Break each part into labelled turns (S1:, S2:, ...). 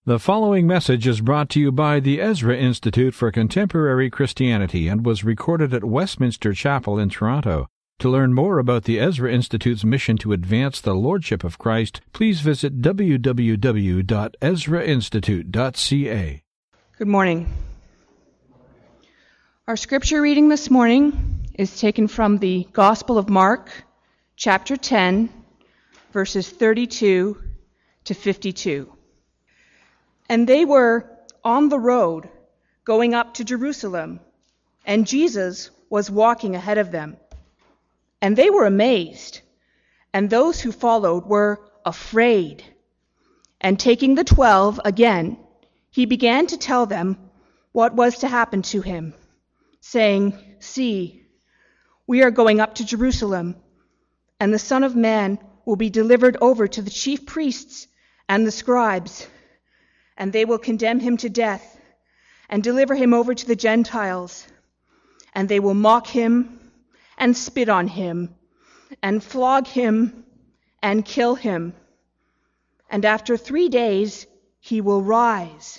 S1: The following message is brought to you by the Ezra Institute for Contemporary Christianity and was recorded at Westminster Chapel in Toronto. To learn more about the Ezra Institute's mission to advance the Lordship of Christ, please visit www.ezrainstitute.ca.
S2: Good morning. Our scripture reading this morning is taken from the Gospel of Mark, chapter 10, verses 32 to 52. And they were on the road going up to Jerusalem, and Jesus was walking ahead of them. And they were amazed, and those who followed were afraid. And taking the 12 again, he began to tell them what was to happen to him, saying, "See, we are going up to Jerusalem, and the Son of Man will be delivered over to the chief priests and the scribes, and they will condemn him to death and deliver him over to the Gentiles. And they will mock him and spit on him and flog him and kill him. And after 3 days he will rise."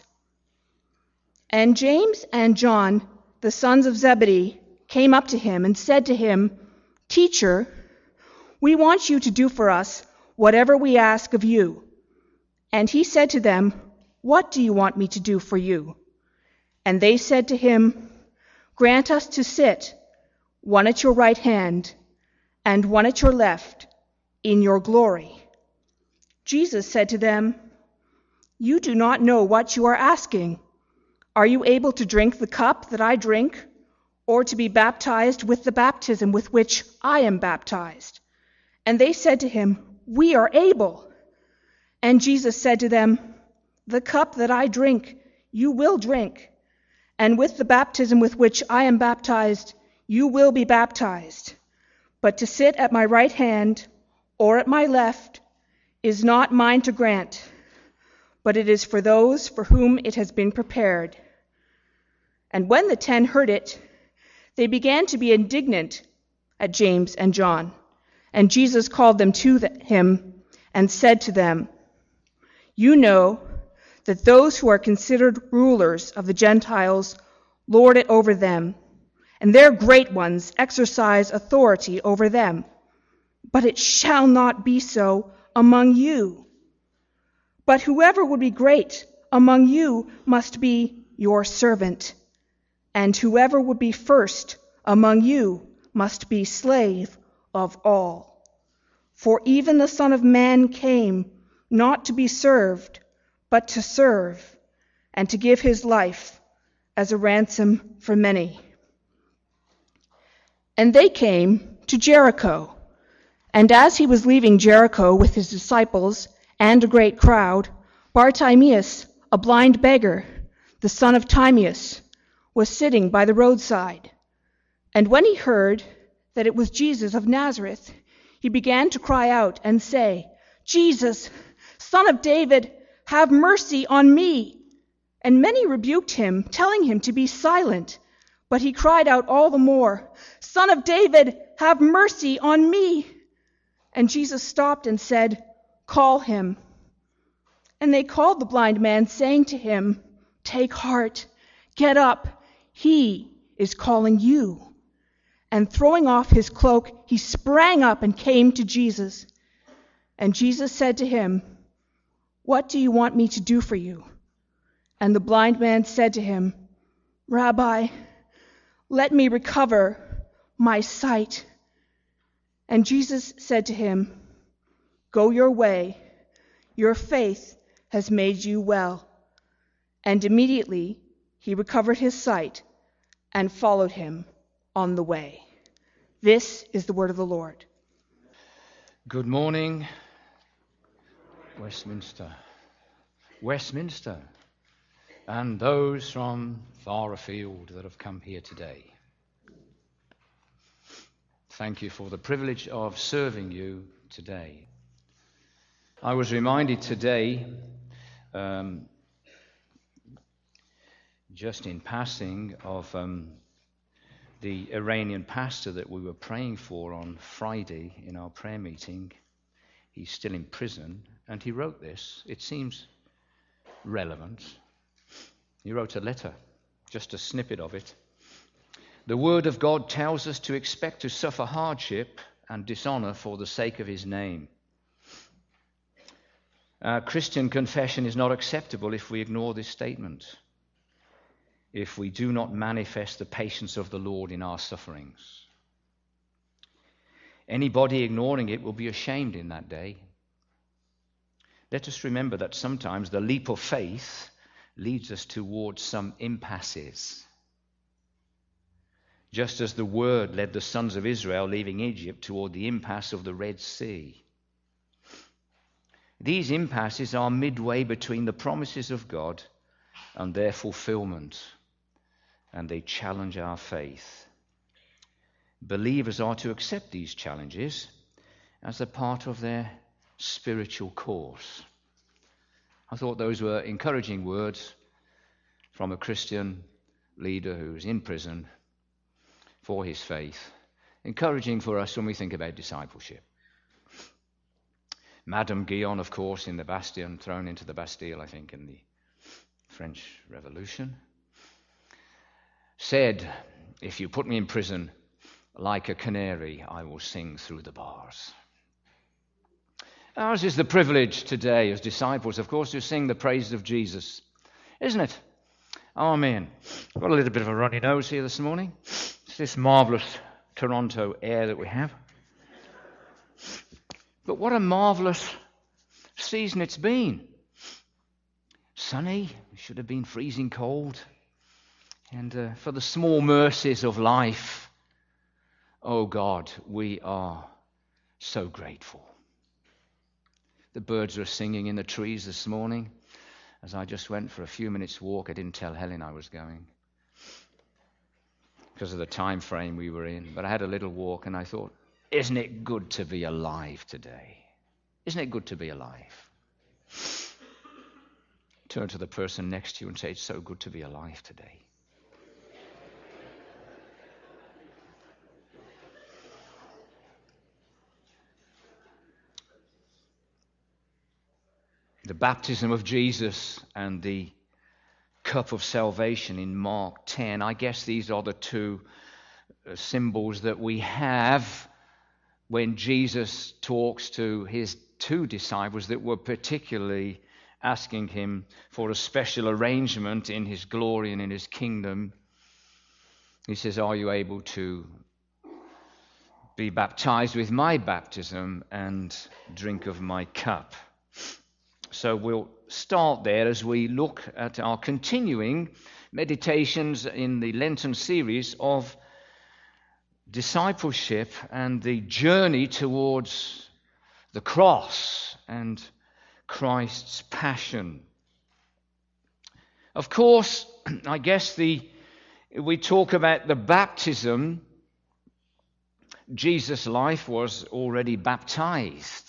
S2: And James and John, the sons of Zebedee, came up to him and said to him, "Teacher, we want you to do for us whatever we ask of you." And he said to them, "What do you want me to do for you?" And they said to him, "Grant us to sit, one at your right hand and one at your left, in your glory." Jesus said to them, "You do not know what you are asking. Are you able to drink the cup that I drink, or to be baptized with the baptism with which I am baptized?" And they said to him, "We are able." And Jesus said to them, "The cup that I drink, you will drink, and with the baptism with which I am baptized, you will be baptized. But to sit at my right hand or at my left is not mine to grant, but it is for those for whom it has been prepared." And when the 10 heard it, they began to be indignant at James and John. And Jesus called them to him and said to them, "You know that those who are considered rulers of the Gentiles lord it over them, and their great ones exercise authority over them. But it shall not be so among you. But whoever would be great among you must be your servant, and whoever would be first among you must be slave of all. For even the Son of Man came not to be served, but to serve, and to give his life as a ransom for many." And they came to Jericho. And as he was leaving Jericho with his disciples and a great crowd, Bartimaeus, a blind beggar, the son of Timaeus, was sitting by the roadside. And when he heard that it was Jesus of Nazareth, he began to cry out and say, "Jesus, Son of David, have mercy on me." And many rebuked him, telling him to be silent. But he cried out all the more, "Son of David, have mercy on me." And Jesus stopped and said, "Call him." And they called the blind man, saying to him, "Take heart, get up, he is calling you." And throwing off his cloak, he sprang up and came to Jesus. And Jesus said to him, "What do you want me to do for you?" And the blind man said to him, "Rabbi, let me recover my sight." And Jesus said to him, "Go your way, your faith has made you well." And immediately he recovered his sight and followed him on the way. This is the word of the Lord.
S3: Good morning, Westminster. Westminster, and those from far afield that have come here today. Thank you for the privilege of serving you today. I was reminded today, just in passing, of the Iranian pastor that we were praying for on Friday in our prayer meeting. He's still in prison, and he wrote this. It seems relevant. He wrote a letter, just a snippet of it. The Word of God tells us to expect to suffer hardship and dishonor for the sake of his name. Christian confession is not acceptable if we ignore this statement, if we do not manifest the patience of the Lord in our sufferings. Anybody ignoring it will be ashamed in that day. Let us remember that sometimes the leap of faith leads us towards some impasses. Just as the Word led the sons of Israel leaving Egypt toward the impasse of the Red Sea. These impasses are midway between the promises of God and their fulfillment, and they challenge our faith. Believers are to accept these challenges as a part of their spiritual course. I thought those were encouraging words from a Christian leader who's in prison for his faith. Encouraging for us when we think about discipleship. Madame Guyon, of course, in the Bastille, thrown into the Bastille, I think, in the French Revolution, said, "If you put me in prison, like a canary, I will sing through the bars." Ours is the privilege today as disciples, of course, to sing the praises of Jesus, isn't it? Amen. I've got a little bit of a runny nose here this morning. It's this marvelous Toronto air that we have. But what a marvelous season it's been. Sunny, it should have been freezing cold. And for the small mercies of life, oh God, we are so grateful. The birds were singing in the trees this morning. As I just went for a few minutes walk, I didn't tell Helen I was going because of the time frame we were in. But I had a little walk and I thought, isn't it good to be alive today? Isn't it good to be alive? Turn to the person next to you and say, it's so good to be alive today. The baptism of Jesus and the cup of salvation in Mark 10, I guess these are the two symbols that we have when Jesus talks to his two disciples that were particularly asking him for a special arrangement in his glory and in his kingdom. He says, are you able to be baptized with my baptism and drink of my cup? So we'll start there as we look at our continuing meditations in the Lenten series of discipleship and the journey towards the cross and Christ's passion. Of course, I guess we talk about the baptism. Jesus' life was already baptized.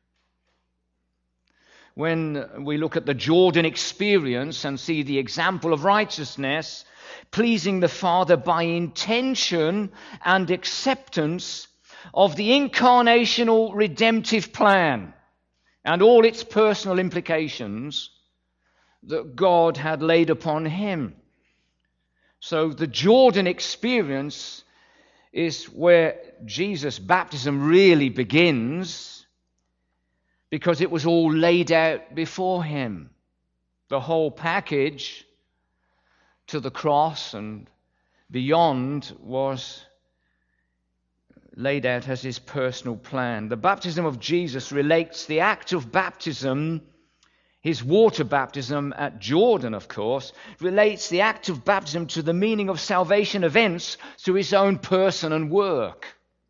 S3: When we look at the Jordan experience and see the example of righteousness, pleasing the Father by intention and acceptance of the incarnational redemptive plan and all its personal implications that God had laid upon him. So the Jordan experience is where Jesus' baptism really begins, because it was all laid out before him. The whole package to the cross and beyond was laid out as his personal plan. The baptism of Jesus relates the act of baptism, his water baptism at Jordan, of course, relates the act of baptism to the meaning of salvation events through his own person and work.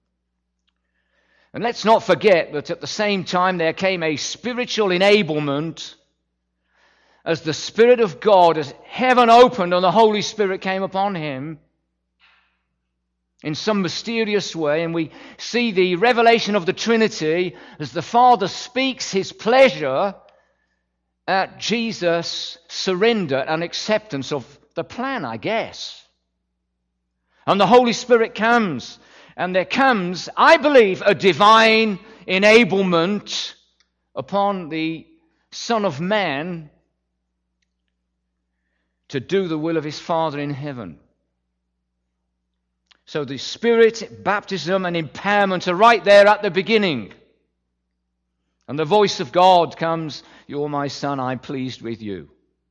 S3: And let's not forget that at the same time there came a spiritual enablement as the Spirit of God, as heaven opened and the Holy Spirit came upon him in some mysterious way. And we see the revelation of the Trinity as the Father speaks his pleasure at Jesus' surrender and acceptance of the plan, I guess. And the Holy Spirit comes. And there comes, I believe, a divine enablement upon the Son of Man to do the will of his Father in heaven. So the Spirit, baptism, and empowerment are right there at the beginning. And the voice of God comes, "You're my Son, I'm pleased with you."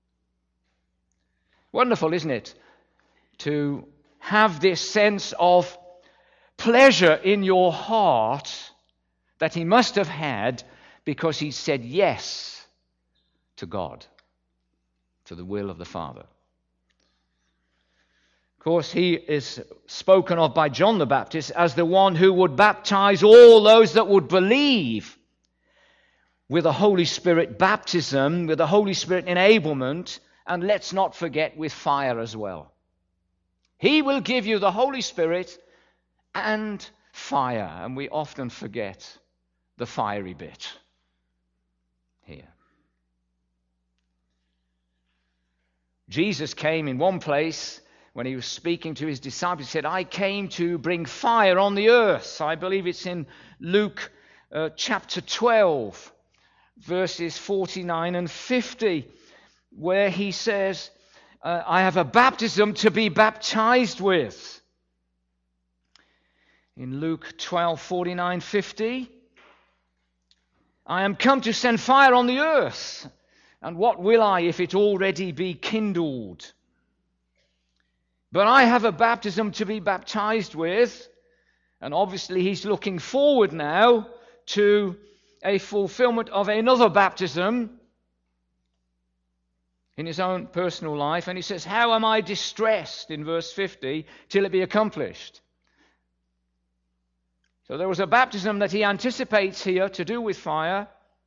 S3: Wonderful, isn't it? To have this sense of pleasure in your heart that he must have had because he said yes to God, to the will of the Father. Of course, he is spoken of by John the Baptist as the one who would baptize all those that would believe with the Holy Spirit baptism, with the Holy Spirit enablement, and let's not forget with fire as well. He will give you the Holy Spirit and fire, and we often forget the fiery bit here. Jesus came in one place when he was speaking to his disciples. He said, "I came to bring fire on the earth." I believe it's in Luke chapter 12, verses 49 and 50, where he says, "I have a baptism to be baptized with." In Luke 12, 49, 50, "I am come to send fire on the earth, and what will I if it already be kindled? But I have a baptism to be baptized with." And obviously he's looking forward now to a fulfillment of another baptism in his own personal life. And he says, "How am I distressed," in verse 50, "till it be accomplished." So there was a baptism that he anticipates here to do with fire.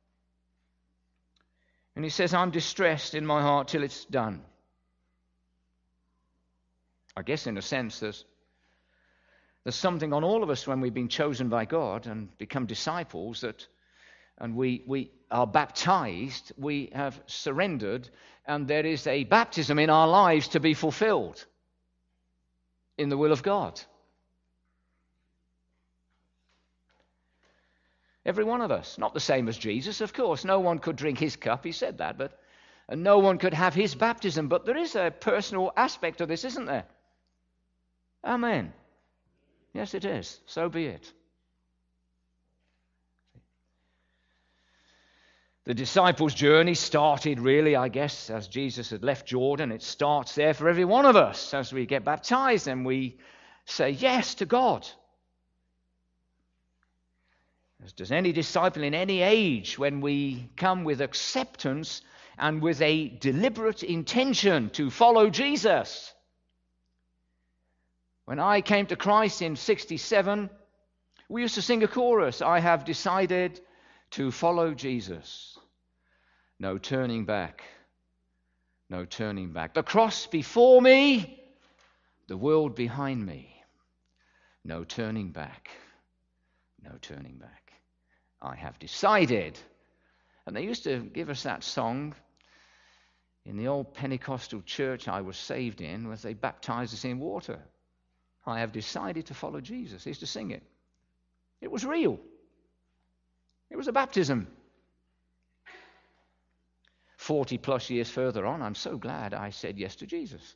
S3: And he says, "I'm distressed in my heart till it's done." I guess in a sense there's something on all of us when we've been chosen by God and become disciples, and we are baptized, we have surrendered, and there is a baptism in our lives to be fulfilled in the will of God. Every one of us. Not the same as Jesus, of course. No one could drink his cup, he said that, and no one could have his baptism. But there is a personal aspect of this, isn't there? Amen. Yes, it is. So be it. The disciples' journey started really, I guess, as Jesus had left Jordan. It starts there for every one of us as we get baptized and we say yes to God. As does any disciple in any age, when we come with acceptance and with a deliberate intention to follow Jesus. When I came to Christ in 1967, we used to sing a chorus, "I have decided to follow Jesus. No turning back, no turning back. The cross before me, the world behind me. No turning back, no turning back. I have decided." And they used to give us that song in the old Pentecostal church I was saved in, where they baptized us in water. "I have decided to follow Jesus." They used to sing it. It was real. It was a baptism. 40 plus years further on, I'm so glad I said yes to Jesus.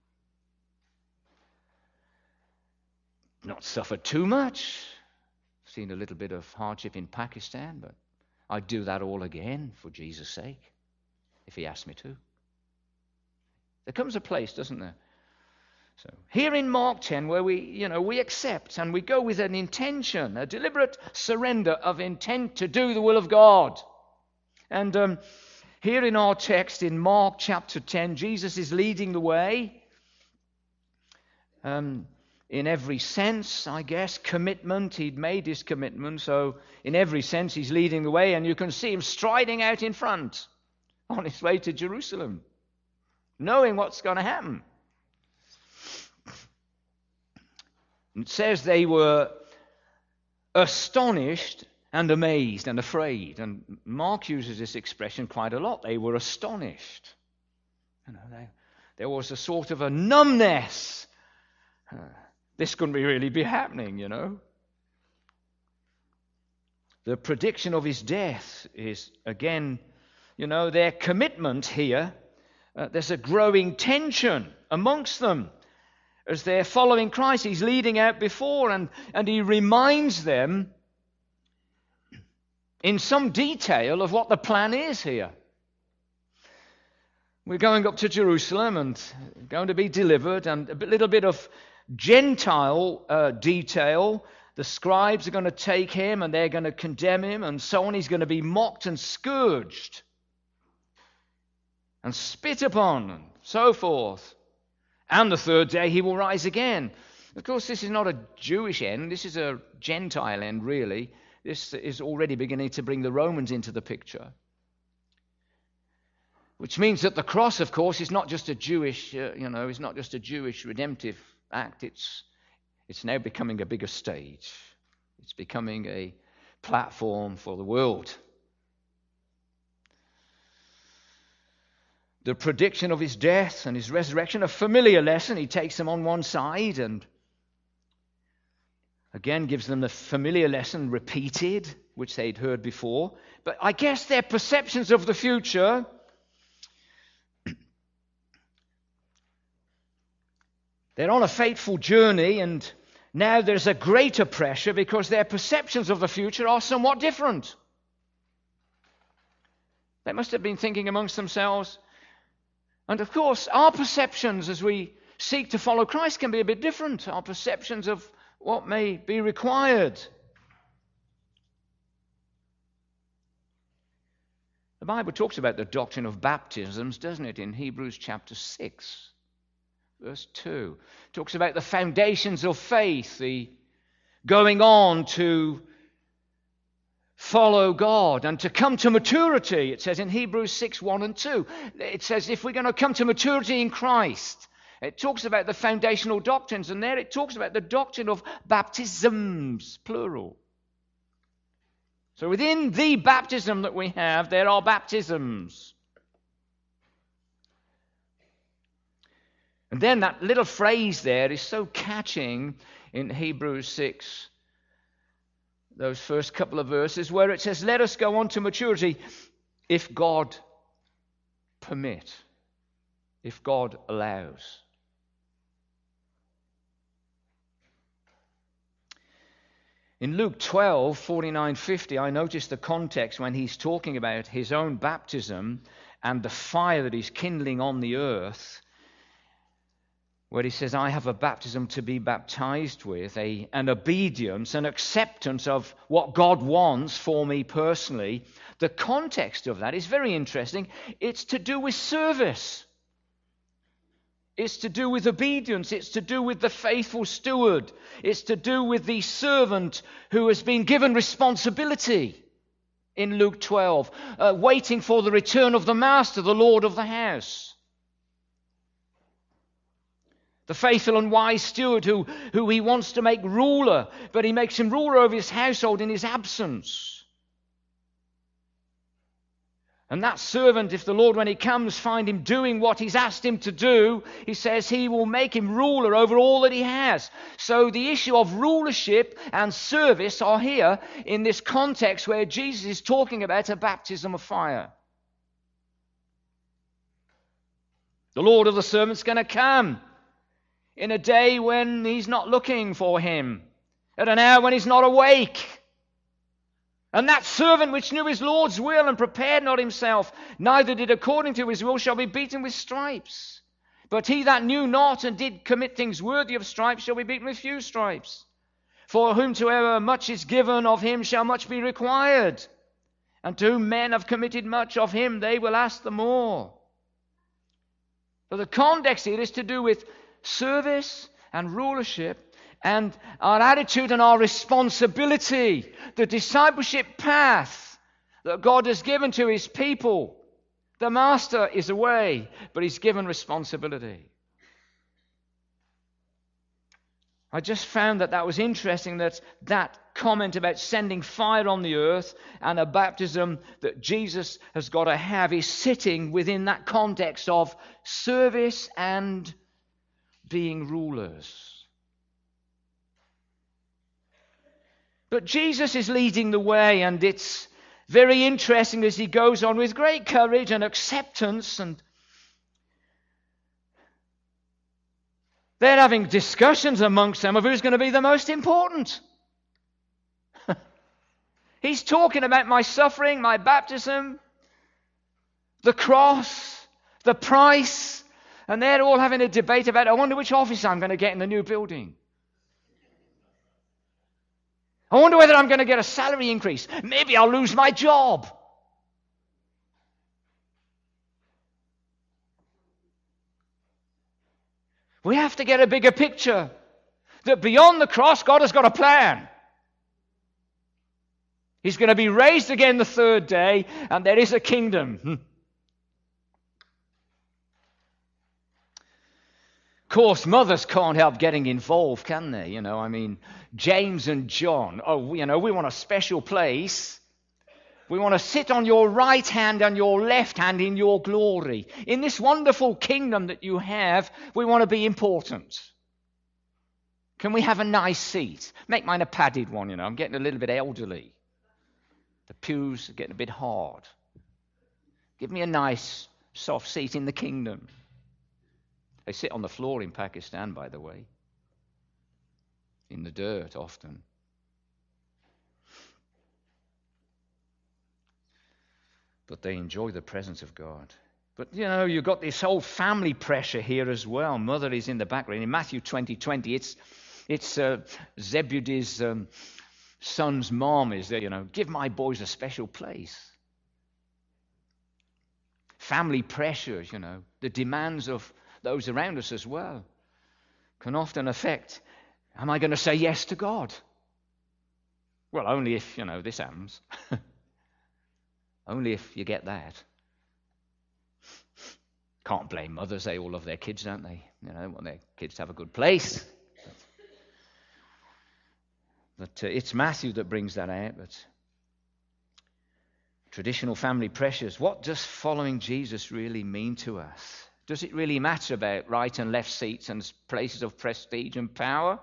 S3: Not suffered too much. Seen a little bit of hardship in Pakistan, but I'd do that all again for Jesus' sake, if he asked me to. There comes a place, doesn't there? So here in Mark 10, where we accept and we go with an intention, a deliberate surrender of intent to do the will of God. And here in our text in Mark chapter 10, Jesus is leading the way. In every sense, I guess, commitment. He'd made his commitment, so in every sense he's leading the way, and you can see him striding out in front on his way to Jerusalem, knowing what's going to happen. It says they were astonished and amazed and afraid, and Mark uses this expression quite a lot. They were astonished. There was a sort of a numbness. This couldn't really be happening, The prediction of his death is, again, their commitment here There's a growing tension amongst them as they're following Christ. He's leading out before, and he reminds them in some detail of what the plan is here. We're going up to Jerusalem and going to be delivered, and a little bit of Gentile detail. The scribes are going to take him and they're going to condemn him and so on. He's going to be mocked and scourged and spit upon and so forth. And the third day he will rise again. Of course, this is not a Jewish end. This is a Gentile end, really. This is already beginning to bring the Romans into the picture. Which means that the cross, of course, is not just a Jewish, it's not just a Jewish redemptive act. It's now becoming a bigger stage. It's becoming a platform for the world. The prediction of his death and his resurrection, a familiar lesson. He takes them on one side and again gives them the familiar lesson repeated, which they'd heard before. But I guess their perceptions of the future they're on a fateful journey, and now there's a greater pressure because their perceptions of the future are somewhat different. They must have been thinking amongst themselves. And of course, our perceptions as we seek to follow Christ can be a bit different. Our perceptions of what may be required. The Bible talks about the doctrine of baptisms, doesn't it, in Hebrews chapter 6. Verse 2 talks about the foundations of faith, the going on to follow God and to come to maturity. It says in Hebrews 6, 1 and 2. It says if we're going to come to maturity in Christ, it talks about the foundational doctrines, and there it talks about the doctrine of baptisms, plural. So within the baptism that we have, there are baptisms. And then that little phrase there is so catching in Hebrews 6, those first couple of verses, where it says, let us go on to maturity if God permit, if God allows. In Luke 12, 49, 50, I noticed the context when he's talking about his own baptism and the fire that he's kindling on the earth, where he says, I have a baptism to be baptized with, an obedience, an acceptance of what God wants for me personally. The context of that is very interesting. It's to do with service. It's to do with obedience. It's to do with the faithful steward. It's to do with the servant who has been given responsibility in Luke 12, waiting for the return of the master, the Lord of the house. The faithful and wise steward who he wants to make ruler, but he makes him ruler over his household in his absence. And that servant, if the Lord, when he comes, find him doing what he's asked him to do, he says he will make him ruler over all that he has. So the issue of rulership and service are here in this context where Jesus is talking about a baptism of fire. The Lord of the servant's going to come in a day when he's not looking for him, at an hour when he's not awake. And that servant which knew his Lord's will and prepared not himself, neither did according to his will, shall be beaten with stripes. But he that knew not and did commit things worthy of stripes shall be beaten with few stripes. For whomsoever much is given, of him shall much be required. And to whom men have committed much, of him they will ask the more. So the context here is to do with service and rulership and our attitude and our responsibility, the discipleship path that God has given to his people. The master is away, but he's given responsibility. I just found that was interesting, that comment about sending fire on the earth and a baptism that Jesus has got to have is sitting within that context of service and being rulers. But Jesus is leading the way, and it's very interesting as he goes on with great courage and acceptance, and They're having discussions amongst them of who's going to be the most important. He's talking about my suffering, my baptism, the cross, the price, and they're all having a debate about, I wonder which office I'm going to get in the new building. I wonder whether I'm going to get a salary increase. Maybe I'll lose my job. We have to get a bigger picture that beyond the cross, God has got a plan. He's going to be raised again the third day, and there is a kingdom. Of course, mothers can't help getting involved, can they? James and John, we want a special place. We want to sit on your right hand and your left hand in your glory. In this wonderful kingdom that you have, we want to be important. Can we have a nice seat? Make mine a padded one, I'm getting a little bit elderly. The pews are getting a bit hard. Give me a nice, soft seat in the kingdom. They sit on the floor in Pakistan, by the way. In the dirt, often. But they enjoy the presence of God. But, you've got this whole family pressure here as well. Mother is in the background. In Matthew 20:20, it's Zebedee's son's mom is there, give my boys a special place. Family pressures, the demands of those around us as well, can often affect, am I going to say yes to God? Well, only if, this happens. Only if you get that. Can't blame mothers, they all love their kids, don't they? They want their kids to have a good place. But it's Matthew that brings that out. But traditional family pressures, what does following Jesus really mean to us? Does it really matter about right and left seats and places of prestige and power?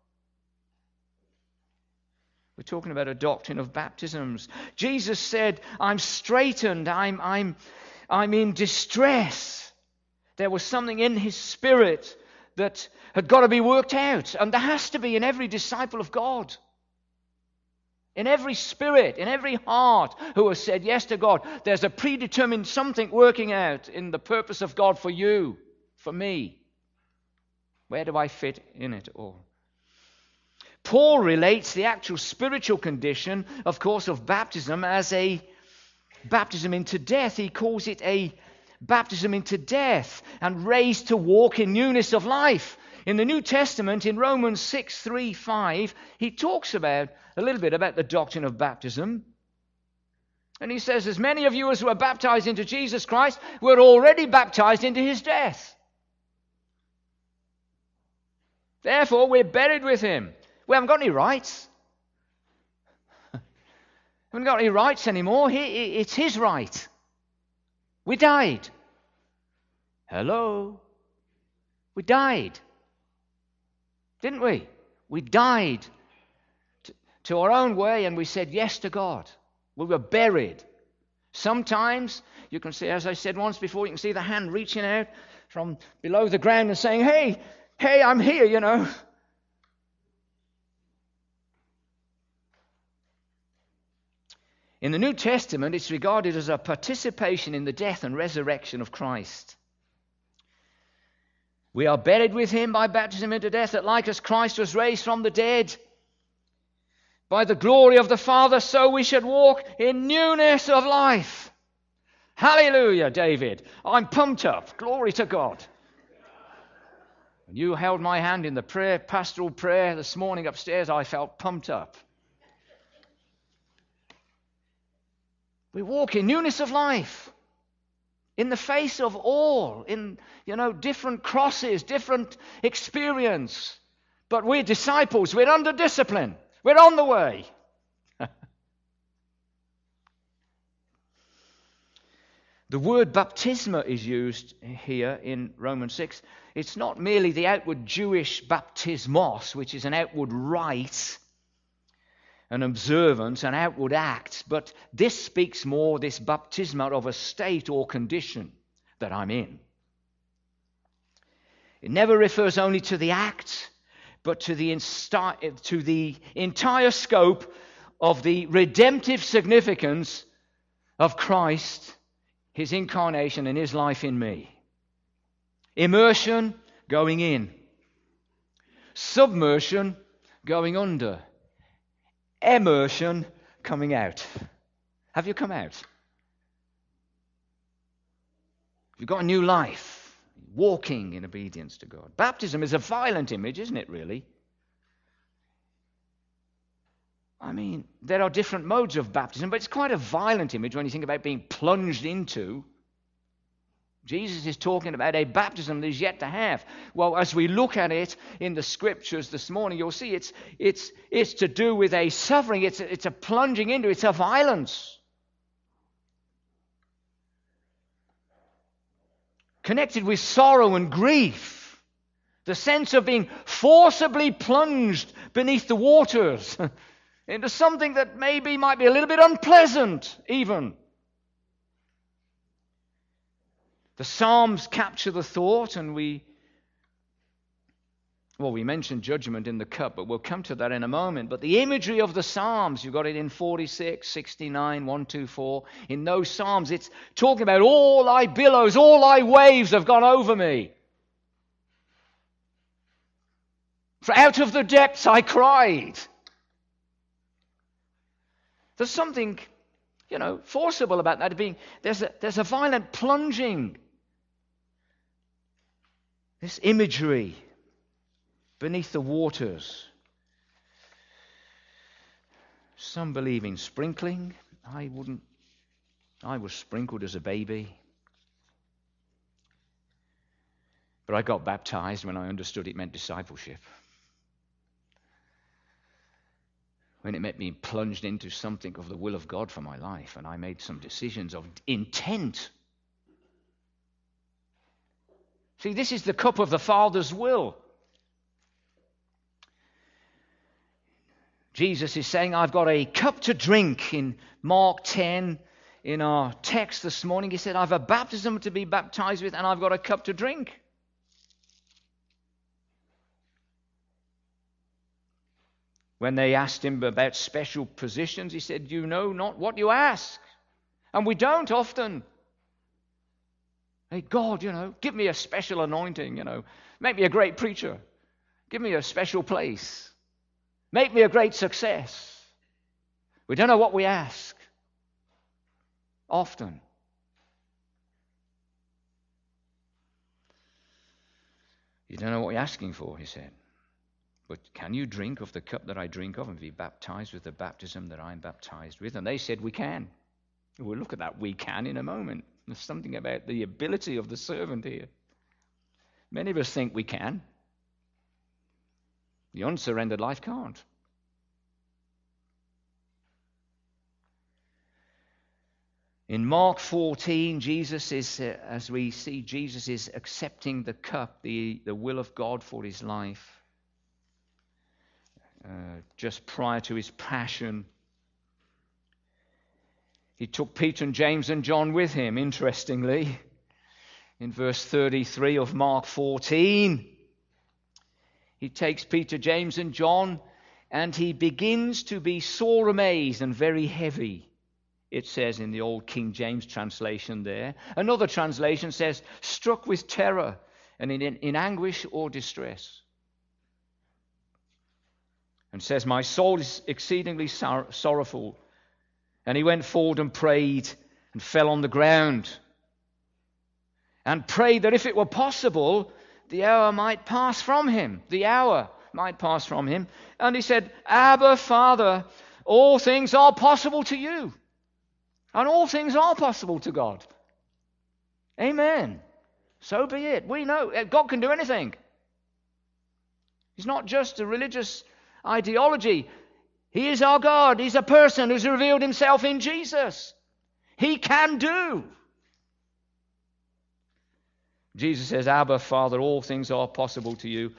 S3: We're talking about a doctrine of baptisms. Jesus said, I'm straitened, I'm in distress. There was something in his spirit that had got to be worked out. And there has to be in every disciple of God. In every spirit, in every heart who has said yes to God, there's a predetermined something working out in the purpose of God for you, for me. Where do I fit in it all? Paul relates the actual spiritual condition, of course, of baptism as a baptism into death. He calls it a baptism into death and raised to walk in newness of life. In the New Testament, in Romans 6:3-5, he talks about a little bit about the doctrine of baptism. And he says, as many of you as were baptized into Jesus Christ were already baptized into his death. Therefore, we're buried with him. We haven't got any rights. We haven't got any rights anymore. It's his right. We died. Hello? We died. Didn't we? We died to our own way and we said yes to God. We were buried. Sometimes you can see, as I said once before, you can see the hand reaching out from below the ground and saying, hey, I'm here, In the New Testament, it's regarded as a participation in the death and resurrection of Christ. We are buried with him by baptism into death, that like as Christ was raised from the dead by the glory of the Father, so we should walk in newness of life. Hallelujah, David. I'm pumped up. Glory to God. When you held my hand in the pastoral prayer this morning upstairs, I felt pumped up. We walk in newness of life, in the face of all, in, different crosses, different experience. But we're disciples, we're under discipline, we're on the way. The word baptisma is used here in Romans 6. It's not merely the outward Jewish baptismos, which is an outward rite, an observance, an outward act, but this speaks more, this baptisma, of a state or condition that I'm in. It never refers only to the act, but to the entire scope of the redemptive significance of Christ, his incarnation and his life in me. Immersion, going in. Submersion, going under. Immersion, coming out. Have you come out? You've got a new life, walking in obedience to God. Baptism is a violent image, isn't it, really? I mean, there are different modes of baptism, but it's quite a violent image when you think about being plunged into. Jesus is talking about a baptism that is yet to have. Well, as we look at it in the scriptures this morning, you'll see it's to do with a suffering. It's a plunging into. It's a violence. Connected with sorrow and grief. The sense of being forcibly plunged beneath the waters into something that maybe might be a little bit unpleasant even. The Psalms capture the thought, and we mentioned judgment in the cup, but we'll come to that in a moment. But the imagery of the Psalms, you've got it in 46, 69, 124. In those Psalms, it's talking about all thy billows, all thy waves have gone over me. For out of the depths I cried. There's something, forcible about that. There's a violent plunging. This imagery beneath the waters. Some believe in sprinkling. I wouldn't. I was sprinkled as a baby. But I got baptized when I understood it meant discipleship. When it meant being plunged into something of the will of God for my life, and I made some decisions of intent. See, this is the cup of the Father's will. Jesus is saying, I've got a cup to drink. In Mark 10, in our text this morning, he said, I've a baptism to be baptized with, and I've got a cup to drink. When they asked him about special positions, he said, you know not what you ask. And we don't often. Hey, God, give me a special anointing, Make me a great preacher. Give me a special place. Make me a great success. We don't know what we ask. Often. You don't know what you're asking for, he said. But can you drink of the cup that I drink of and be baptized with the baptism that I'm baptized with? And they said, we can. We'll look at that we can in a moment. There's something about the ability of the servant here. Many of us think we can. The unsurrendered life can't. In Mark 14, Jesus is, as we see, Jesus is accepting the cup, the will of God for his life. Just prior to his passion, he took Peter and James and John with him, interestingly. In verse 33 of Mark 14, he takes Peter, James and John, and he begins to be sore amazed and very heavy. It says in the old King James translation there. Another translation says, struck with terror and in anguish or distress. And says, my soul is exceedingly sorrowful. And he went forward and prayed and fell on the ground. And prayed that if it were possible, the hour might pass from him. The hour might pass from him. And he said, Abba, Father, all things are possible to you. And all things are possible to God. Amen. So be it. We know God can do anything. He's not just a religious ideology. He is our God. He's a person who's revealed himself in Jesus. He can do. Jesus says, Abba, Father, all things are possible to you.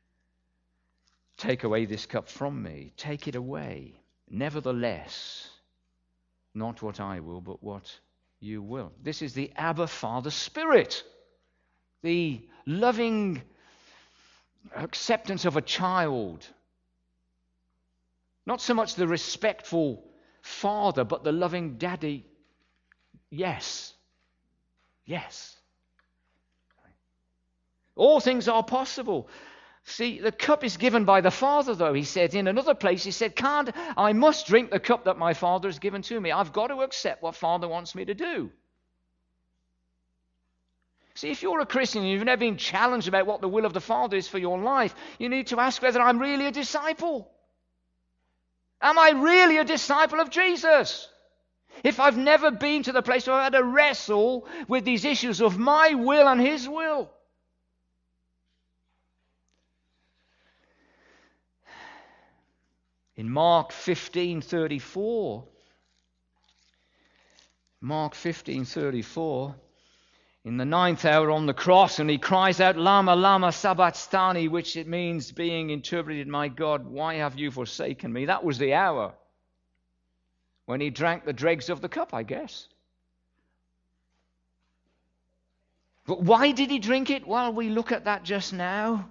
S3: Take away this cup from me. Take it away. Nevertheless, not what I will, but what you will. This is the Abba Father Spirit. The loving acceptance of a child. Not so much the respectful father, but the loving daddy. Yes. Yes. All things are possible. See, the cup is given by the Father, though. He said in another place, he said, I must drink the cup that my Father has given to me. I've got to accept what Father wants me to do. See, if you're a Christian and you've never been challenged about what the will of the Father is for your life, you need to ask whether I'm really a disciple. Am I really a disciple of Jesus? If I've never been to the place where I've had to wrestle with these issues of my will and His will. In Mark 15:34, in the 9th hour on the cross, and he cries out, Lama, Lama Sabachthani, which it means, being interpreted, my God, why have you forsaken me? That was the hour when he drank the dregs of the cup, I guess. But why did he drink it? Well, we look at that just now.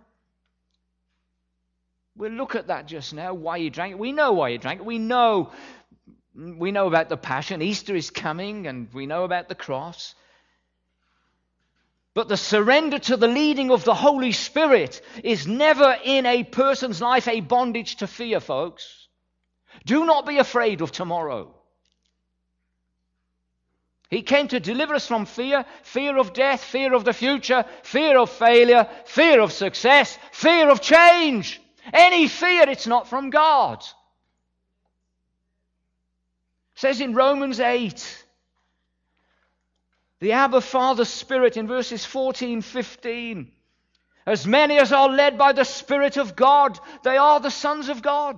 S3: We'll look at that just now, why he drank it. We know why he drank it. We know about the Passion. Easter is coming, and we know about the cross. But the surrender to the leading of the Holy Spirit is never in a person's life a bondage to fear, folks. Do not be afraid of tomorrow. He came to deliver us from fear, fear of death, fear of the future, fear of failure, fear of success, fear of change. Any fear, it's not from God. It says in Romans 8, the Abba Father Spirit in verses 14-15, as many as are led by the Spirit of God, they are the sons of God.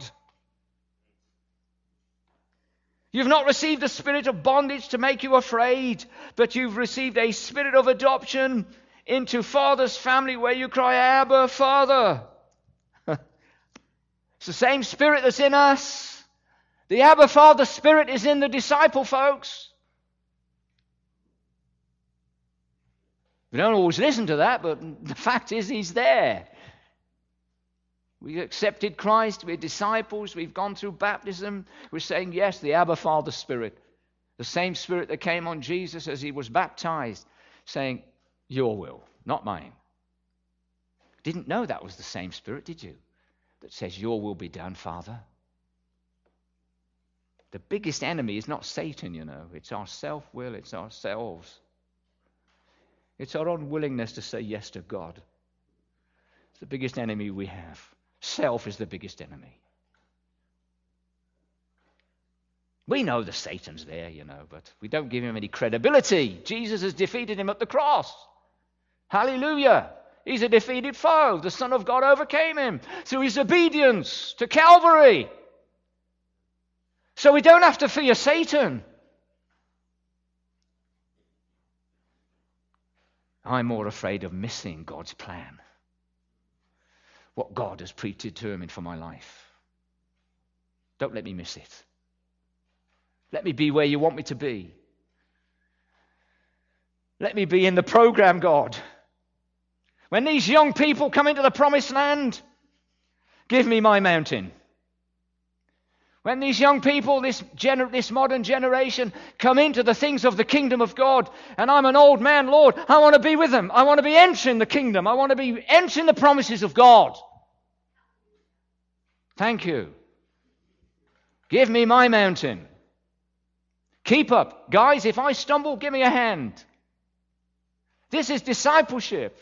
S3: You've not received a spirit of bondage to make you afraid, but you've received a spirit of adoption into Father's family where you cry, Abba, Father. It's the same Spirit that's in us. The Abba Father Spirit is in the disciple, folks. We don't always listen to that, but the fact is He's there. We accepted Christ, we're disciples, we've gone through baptism. We're saying, yes, the Abba Father Spirit. The same Spirit that came on Jesus as He was baptized, saying, your will, not mine. Didn't know that was the same Spirit, did you? That says, your will be done, Father. The biggest enemy is not Satan, you know. It's our self-will, it's ourselves. It's our unwillingness to say yes to God. It's the biggest enemy we have. Self is the biggest enemy. We know that Satan's there, you know, but we don't give him any credibility. Jesus has defeated him at the cross. Hallelujah. He's a defeated foe. The Son of God overcame him through his obedience to Calvary. So we don't have to fear Satan. I'm more afraid of missing God's plan. What God has predetermined for my life. Don't let me miss it. Let me be where you want me to be. Let me be in the program, God. When these young people come into the promised land, give me my mountain. When these young people, this modern generation, come into the things of the kingdom of God, and I'm an old man, Lord, I want to be with them. I want to be entering the kingdom. I want to be entering the promises of God. Thank you. Give me my mountain. Keep up. Guys, if I stumble, give me a hand. This is discipleship.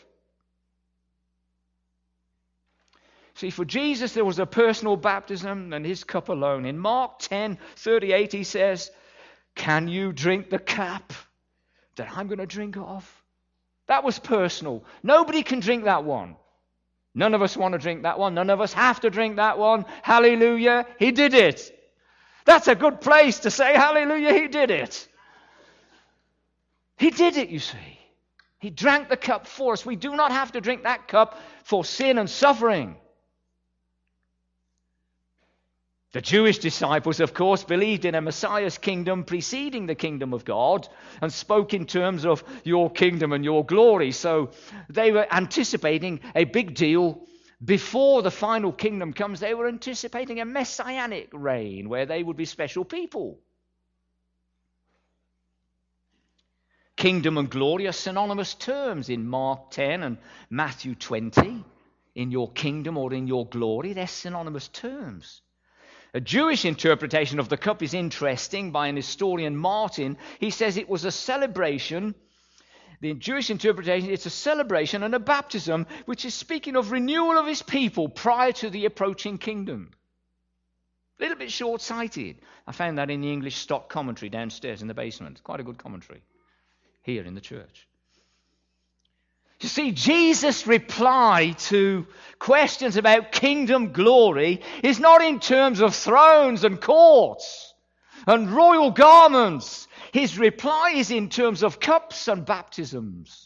S3: See, for Jesus, there was a personal baptism and his cup alone. In Mark 10:38, he says, can you drink the cup that I'm going to drink of? That was personal. Nobody can drink that one. None of us want to drink that one. None of us have to drink that one. Hallelujah, he did it. That's a good place to say, hallelujah, he did it. He did it, you see. He drank the cup for us. We do not have to drink that cup for sin and suffering. The Jewish disciples, of course, believed in a Messiah's kingdom preceding the kingdom of God and spoke in terms of your kingdom and your glory. So they were anticipating a big deal, Before the final kingdom comes, they were anticipating a messianic reign where they would be special people. Kingdom and glory are synonymous terms in Mark 10 and Matthew 20. In your kingdom or in your glory, they're synonymous terms. A Jewish interpretation of the cup is interesting by an historian, Martin. He says it was a celebration. The Jewish interpretation, it's a celebration and a baptism which is speaking of renewal of his people prior to the approaching kingdom. A little bit short-sighted. I found that in the English stock commentary downstairs in the basement. Quite a good commentary here in the church. You see, Jesus' reply to questions about kingdom glory is not in terms of thrones and courts and royal garments. His reply is in terms of cups and baptisms.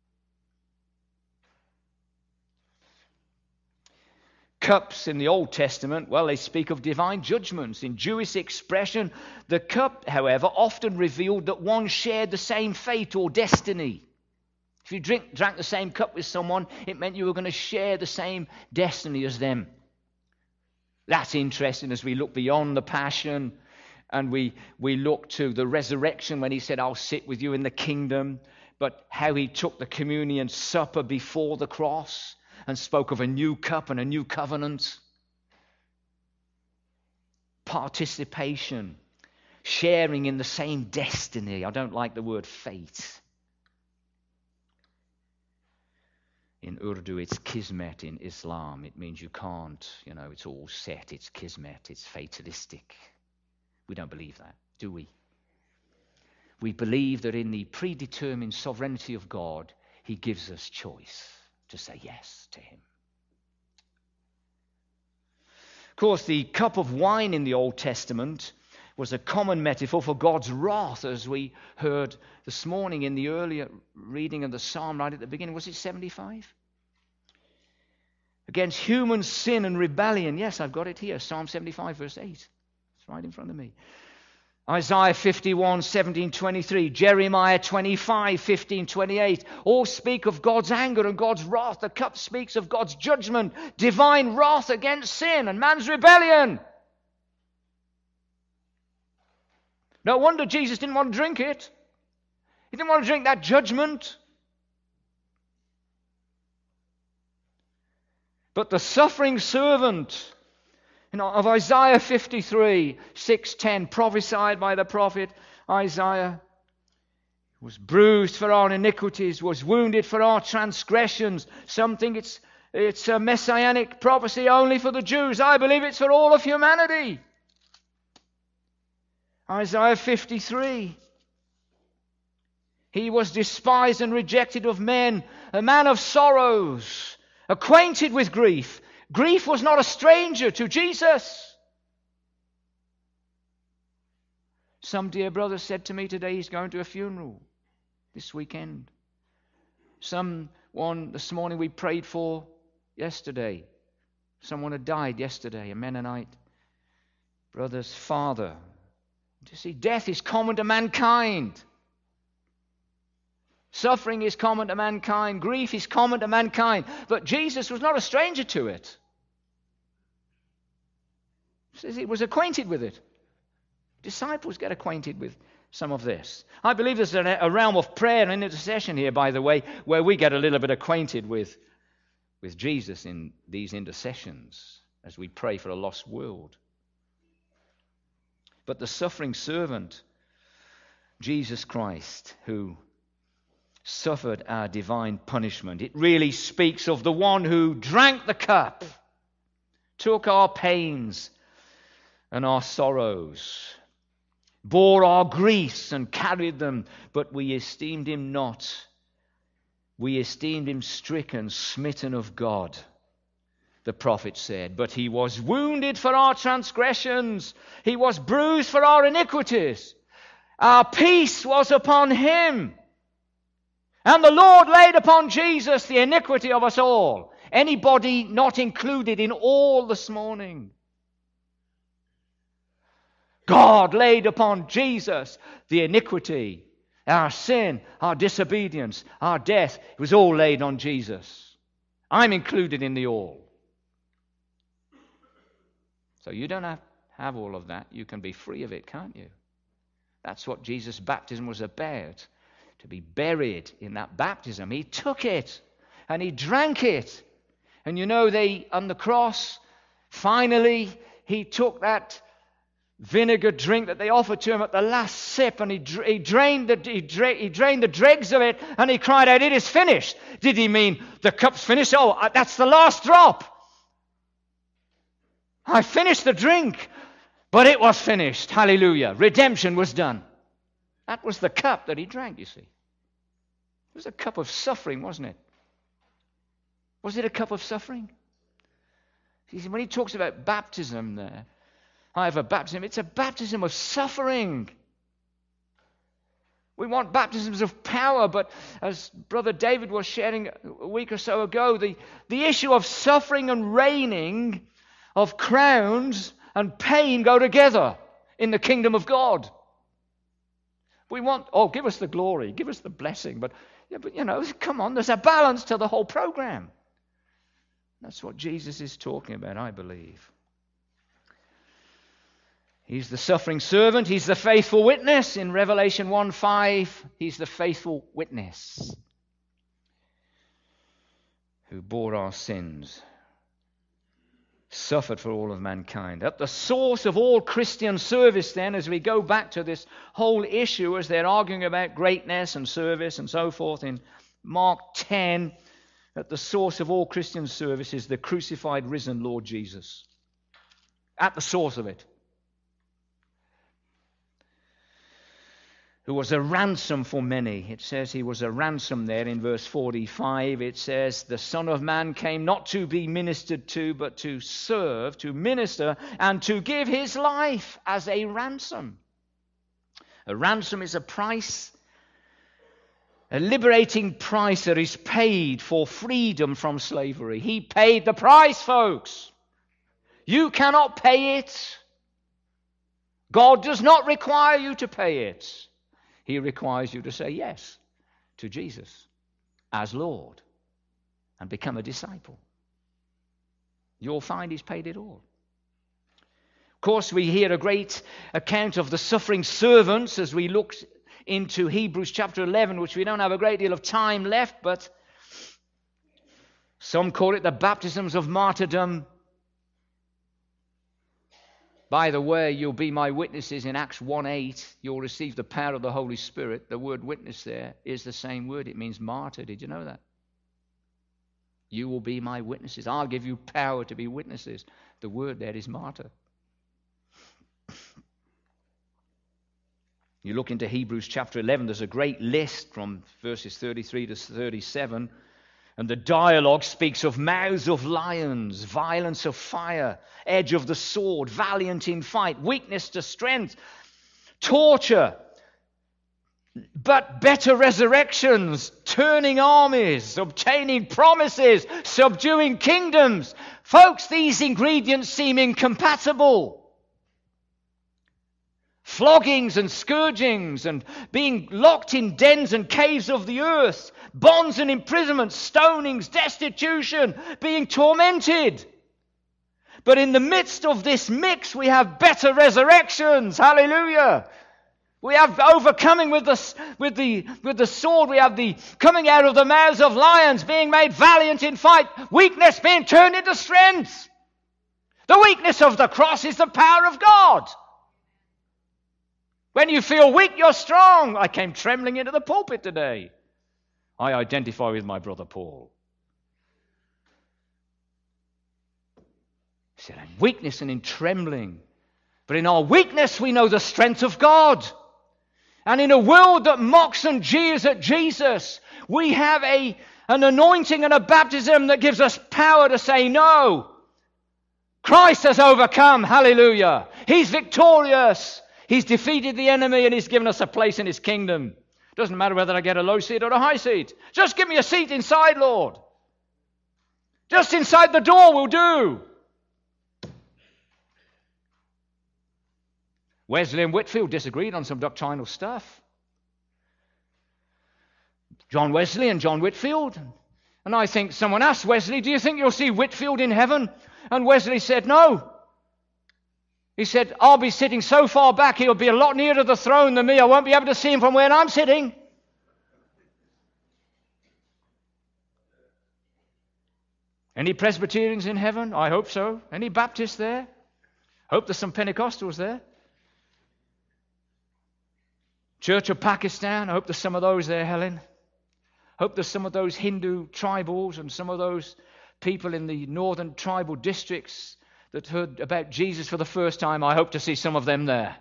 S3: Cups in the Old Testament, well, they speak of divine judgments. In Jewish expression, the cup, however, often revealed that one shared the same fate or destiny. If you drank the same cup with someone, it meant you were going to share the same destiny as them. That's interesting as we look beyond the passion and we look to the resurrection when he said, I'll sit with you in the kingdom, but how he took the communion supper before the cross and spoke of a new cup and a new covenant. Participation, sharing in the same destiny. I don't like the word fate. In Urdu, it's kismet in Islam. It means you can't, it's all set. It's kismet. It's fatalistic. We don't believe that, do we? We believe that in the predetermined sovereignty of God, he gives us choice to say yes to him. Of course, the cup of wine in the Old Testament was a common metaphor for God's wrath, as we heard this morning in the earlier reading of the psalm right at the beginning. Was it 75? Against human sin and rebellion. Yes, I've got it here. Psalm 75, verse 8. It's right in front of me. Isaiah 51, 17, 23. Jeremiah 25, 15, 28. All speak of God's anger and God's wrath. The cup speaks of God's judgment, divine wrath against sin and man's rebellion. No wonder Jesus didn't want to drink it. He didn't want to drink that judgment. But the suffering servant of Isaiah 53, 6:10, prophesied by the prophet Isaiah, was bruised for our iniquities, was wounded for our transgressions. Some think it's a messianic prophecy only for the Jews. I believe it's for all of humanity. Isaiah 53. He was despised and rejected of men, a man of sorrows, acquainted with grief. Grief was not a stranger to Jesus. Some dear brother said to me today he's going to a funeral this weekend. Someone this morning we prayed for yesterday. Someone had died yesterday, a Mennonite brother's father. You see, death is common to mankind. Suffering is common to mankind. Grief is common to mankind. But Jesus was not a stranger to it. He says he was acquainted with it. Disciples get acquainted with some of this. I believe there's a realm of prayer and intercession here, by the way, where we get a little bit acquainted with Jesus in these intercessions as we pray for a lost world. But the suffering servant, Jesus Christ, who suffered our divine punishment, it really speaks of the one who drank the cup, took our pains and our sorrows, bore our griefs and carried them, but we esteemed him not. We esteemed him stricken, smitten of God. The prophet said, but he was wounded for our transgressions. He was bruised for our iniquities. Our peace was upon him. And the Lord laid upon Jesus the iniquity of us all. Anybody not included in all this morning? God laid upon Jesus the iniquity, our sin, our disobedience, our death. It was all laid on Jesus. I'm included in the all. So you don't have all of that. You can be free of it, can't you? That's what Jesus' baptism was about, to be buried in that baptism. He took it and he drank it. And you know, on the cross, finally, he took that vinegar drink that they offered to him at the last sip, and he drained the dregs of it, and he cried out, "It is finished." Did he mean the cup's finished? Oh, that's the last drop. I finished the drink, but it was finished. Hallelujah. Redemption was done. That was the cup that he drank, you see. It was a cup of suffering, wasn't it? Was it a cup of suffering? See, when he talks about baptism there, I have a baptism, it's a baptism of suffering. We want baptisms of power, but as Brother David was sharing a week or so ago, the issue of suffering and reigning, of crowns and pain go together in the kingdom of God. We want, give us the glory, give us the blessing, but come on, there's a balance to the whole program. That's what Jesus is talking about, I believe. He's the suffering servant. He's the faithful witness. In Revelation 1:5, he's the faithful witness who bore our sins, suffered for all of mankind. At the source of all Christian service, then, as we go back to this whole issue, as they're arguing about greatness and service and so forth in Mark 10, at the source of all Christian service is the crucified, risen Lord Jesus. At the source of it. Who was a ransom for many. It says he was a ransom there in verse 45. It says the Son of Man came not to be ministered to, but to serve, to minister, and to give his life as a ransom. A ransom is a price, a liberating price that is paid for freedom from slavery. He paid the price, folks. You cannot pay it. God does not require you to pay it. He requires you to say yes to Jesus as Lord and become a disciple. You'll find he's paid it all. Of course, we hear a great account of the suffering servants as we look into Hebrews chapter 11, which we don't have a great deal of time left, but some call it the baptisms of martyrdom. By the way, you'll be my witnesses in Acts 1:8. You'll receive the power of the Holy Spirit. The word witness there is the same word. It means martyr. Did you know that? You will be my witnesses. I'll give you power to be witnesses. The word there is martyr. You look into Hebrews chapter 11, there's a great list from verses 33 to 37. And the dialogue speaks of mouths of lions, violence of fire, edge of the sword, valiant in fight, weakness to strength, torture, but better resurrections, turning armies, obtaining promises, subduing kingdoms. Folks, these ingredients seem incompatible. Floggings and scourgings and being locked in dens and caves of the earth, bonds and imprisonments, stonings, destitution, being tormented. But in the midst of this mix, we have better resurrections. Hallelujah. We have overcoming with the sword. We have the coming out of the mouths of lions, being made valiant in fight, weakness being turned into strength. The weakness of the cross is the power of God. When you feel weak, you're strong. I came trembling into the pulpit today. I identify with my brother Paul. He said, in weakness and in trembling. But in our weakness, we know the strength of God. And in a world that mocks and jeers at Jesus, we have an anointing and a baptism that gives us power to say no. Christ has overcome. Hallelujah. He's victorious. He's defeated the enemy and he's given us a place in his kingdom. Doesn't matter whether I get a low seat or a high seat. Just give me a seat inside, Lord. Just inside the door will do. Wesley and Whitefield disagreed on some doctrinal stuff. John Wesley and John Whitefield. And I think someone asked Wesley, do you think you'll see Whitefield in heaven? And Wesley said, no. He said, I'll be sitting so far back, he'll be a lot nearer the throne than me. I won't be able to see him from where I'm sitting. Any Presbyterians in heaven? I hope so. Any Baptists there? Hope there's some Pentecostals there. Church of Pakistan? I hope there's some of those there, Helen. Hope there's some of those Hindu tribals and some of those people in the northern tribal districts that heard about Jesus for the first time. I hope to see some of them there.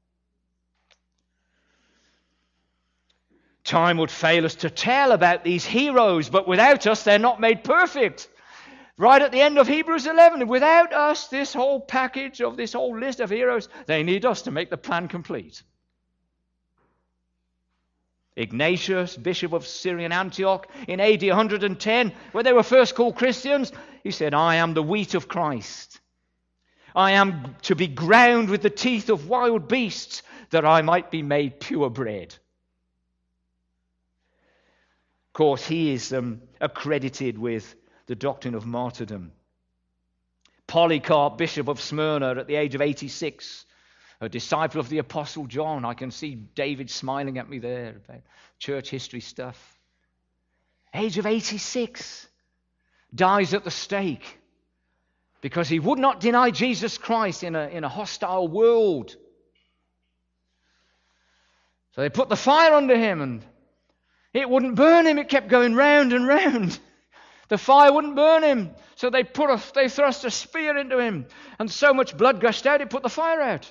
S3: Time would fail us to tell about these heroes, but without us, they're not made perfect. Right at the end of Hebrews 11, without us, this whole package of this whole list of heroes, they need us to make the plan complete. Ignatius, Bishop of Syrian Antioch, in AD 110, when they were first called Christians, he said, I am the wheat of Christ. I am to be ground with the teeth of wild beasts, that I might be made pure bread. Of course, he is accredited with the doctrine of martyrdom. Polycarp, Bishop of Smyrna, at the age of 86, a disciple of the Apostle John. I can see David smiling at me there about church history stuff. Age of 86, dies at the stake because he would not deny Jesus Christ in a hostile world. So they put the fire under him and it wouldn't burn him. It kept going round and round. The fire wouldn't burn him. So they thrust a spear into him and so much blood gushed out it put the fire out.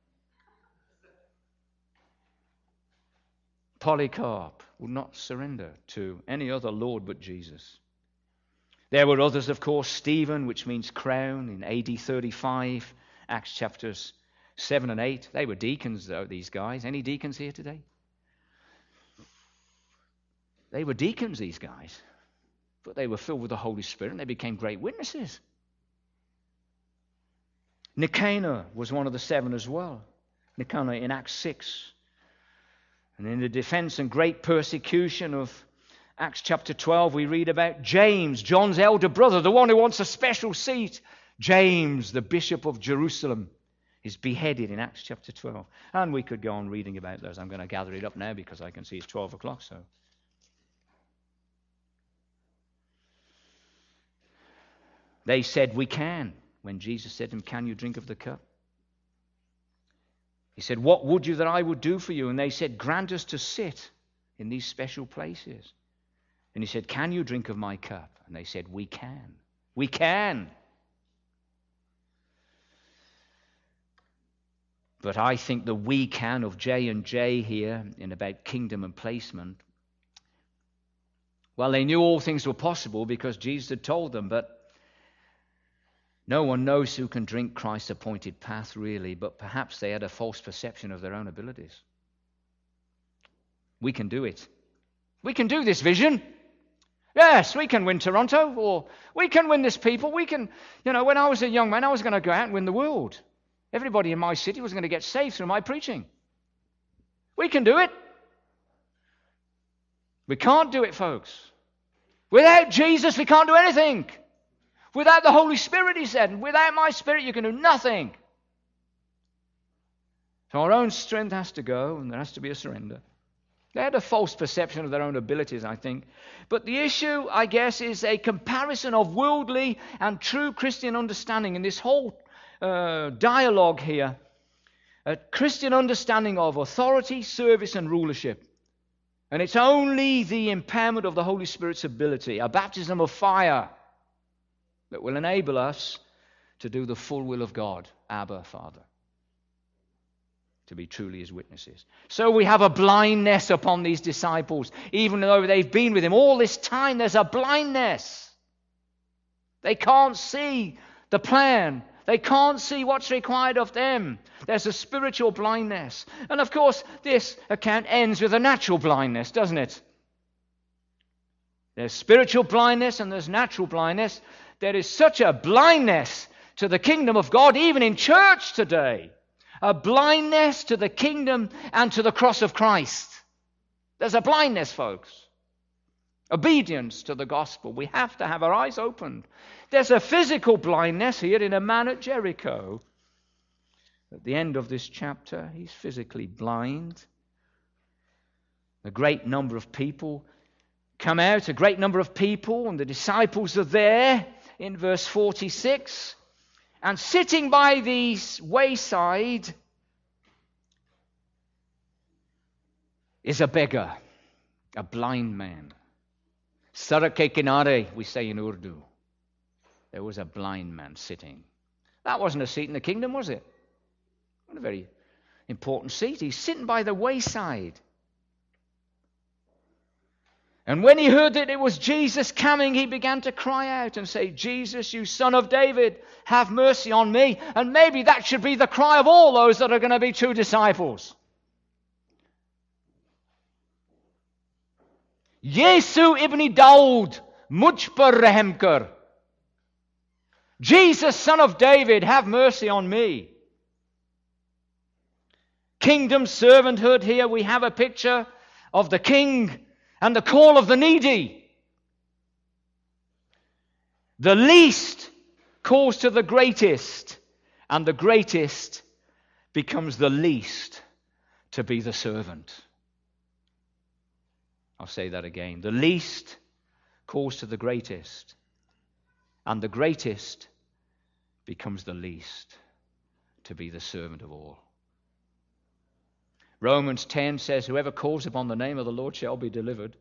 S3: Polycarp would not surrender to any other Lord but Jesus. There were others, of course. Stephen, which means crown, in AD 35, Acts chapters 7 and 8. They were deacons, though, these guys. Any deacons here today? They were deacons, these guys. But they were filled with the Holy Spirit and they became great witnesses. Nicanor was one of the seven as well. Nicanor in Acts 6. And in the defense and great persecution of Acts chapter 12, we read about James, John's elder brother, the one who wants a special seat. James, the Bishop of Jerusalem, is beheaded in Acts chapter 12. And we could go on reading about those. I'm going to gather it up now because I can see it's 12 o'clock. So, they said, we can. When Jesus said to them, can you drink of the cup? He said, what would you that I would do for you? And they said, grant us to sit in these special places. And he said, can you drink of my cup? And they said, we can. We can. But I think the we can of J and J here in about kingdom and placement, well, they knew all things were possible because Jesus had told them, but no one knows who can drink Christ's appointed path, really, but perhaps they had a false perception of their own abilities. We can do it. We can do this vision. Yes, we can win Toronto, or we can win this people. We can, when I was a young man, I was going to go out and win the world. Everybody in my city was going to get saved through my preaching. We can do it. We can't do it, folks. Without Jesus, we can't do anything. Without the Holy Spirit, he said, and without my Spirit, you can do nothing. So our own strength has to go, and there has to be a surrender. They had a false perception of their own abilities, I think. But the issue, I guess, is a comparison of worldly and true Christian understanding in this whole dialogue here. A Christian understanding of authority, service, and rulership. And it's only the empowerment of the Holy Spirit's ability, a baptism of fire, that will enable us to do the full will of God, Abba, Father, to be truly his witnesses. So we have a blindness upon these disciples. Even though they've been with him all this time, there's a blindness. They can't see the plan. They can't see what's required of them. There's a spiritual blindness. And of course, this account ends with a natural blindness, doesn't it? There's spiritual blindness and there's natural blindness. There is such a blindness to the kingdom of God, even in church today. A blindness to the kingdom and to the cross of Christ. There's a blindness, folks. Obedience to the gospel. We have to have our eyes opened. There's a physical blindness here in a man at Jericho. At the end of this chapter, he's physically blind. A great number of people come out, a great number of people, and the disciples are there in verse 46. And sitting by the wayside is a beggar, a blind man. Sarak ke kinare, we say in Urdu. There was a blind man sitting. That wasn't a seat in the kingdom, was it? Not a very important seat. He's sitting by the wayside. And when he heard that it was Jesus coming, he began to cry out and say, Jesus, you son of David, have mercy on me. And maybe that should be the cry of all those that are going to be true disciples. Yesu ibn Daud, mujh par rahm kar. Jesus, son of David, have mercy on me. Kingdom servanthood, here we have a picture of the king and the call of the needy. The least calls to the greatest, and the greatest becomes the least to be the servant. I'll say that again. The least calls to the greatest, and the greatest becomes the least to be the servant of all. Romans 10 says, whoever calls upon the name of the Lord shall be delivered.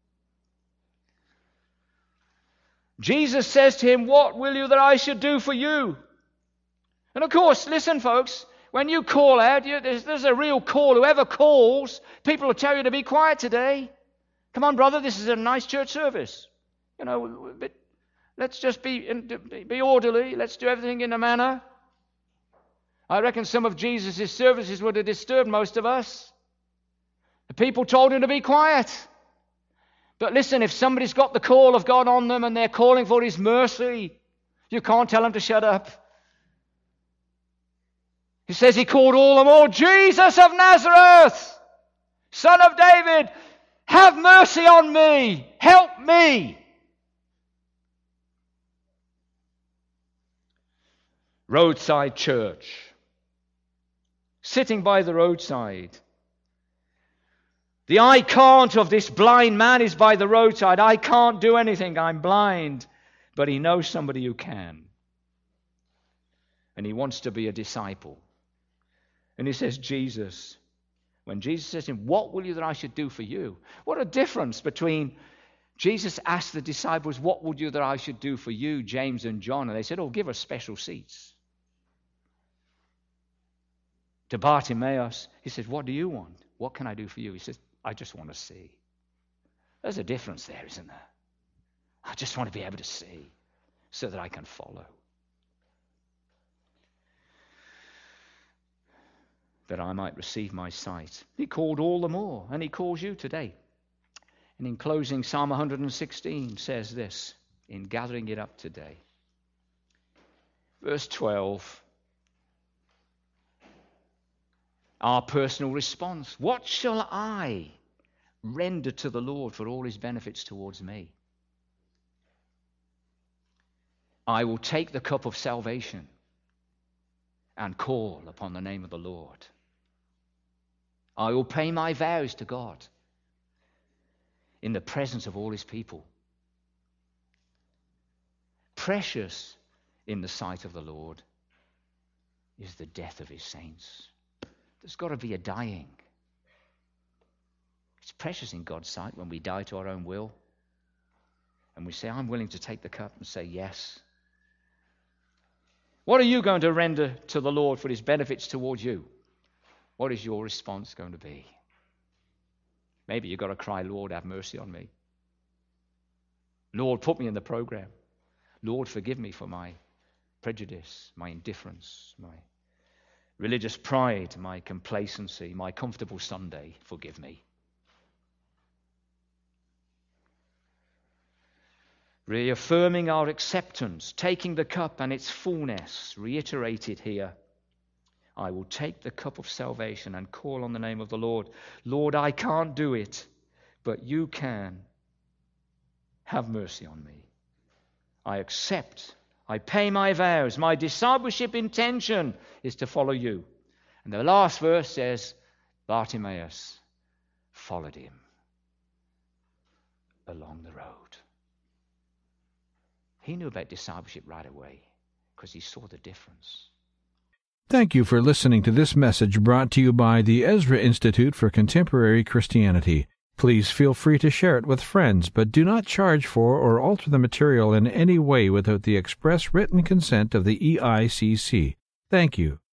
S3: Jesus says to him, what will you that I should do for you? And of course, listen folks, when you call out, there's a real call. Whoever calls, people will tell you to be quiet today. Come on, brother, this is a nice church service. Let's just be orderly. Let's do everything in a manner. I reckon some of Jesus' services would have disturbed most of us. The people told him to be quiet. But listen, if somebody's got the call of God on them and they're calling for his mercy, you can't tell them to shut up. He says he called all the more, Jesus of Nazareth, son of David, have mercy on me, help me. Roadside church. Sitting by the roadside. The I can't of this blind man is by the roadside. I can't do anything. I'm blind. But he knows somebody who can. And he wants to be a disciple. And he says, Jesus. When Jesus says to him, what will you that I should do for you? What a difference between Jesus asked the disciples, what would you that I should do for you, James and John? And they said, give us special seats. To Bartimaeus, he said, what do you want? What can I do for you? He says, I just want to see. There's a difference there, isn't there? I just want to be able to see so that I can follow. That I might receive my sight. He called all the more, and he calls you today. And in closing, Psalm 116 says this, in gathering it up today. Verse 12. Our personal response. What shall I render to the Lord for all his benefits towards me? I will take the cup of salvation and call upon the name of the Lord. I will pay my vows to God in the presence of all his people. Precious in the sight of the Lord is the death of his saints. There's got to be a dying. It's precious in God's sight when we die to our own will. And we say, I'm willing to take the cup and say yes. What are you going to render to the Lord for his benefits towards you? What is your response going to be? Maybe you've got to cry, Lord, have mercy on me. Lord, put me in the program. Lord, forgive me for my prejudice, my indifference, my religious pride, my complacency, my comfortable Sunday, forgive me. Reaffirming our acceptance, taking the cup and its fullness, reiterated here. I will take the cup of salvation and call on the name of the Lord. Lord, I can't do it, but you can. Have mercy on me. I accept. I pay my vows. My discipleship intention is to follow you. And the last verse says, Bartimaeus followed him along the road. He knew about discipleship right away because he saw the difference.
S1: Thank you for listening to this message brought to you by the Ezra Institute for Contemporary Christianity. Please feel free to share it with friends, but do not charge for or alter the material in any way without the express written consent of the EICC. Thank you.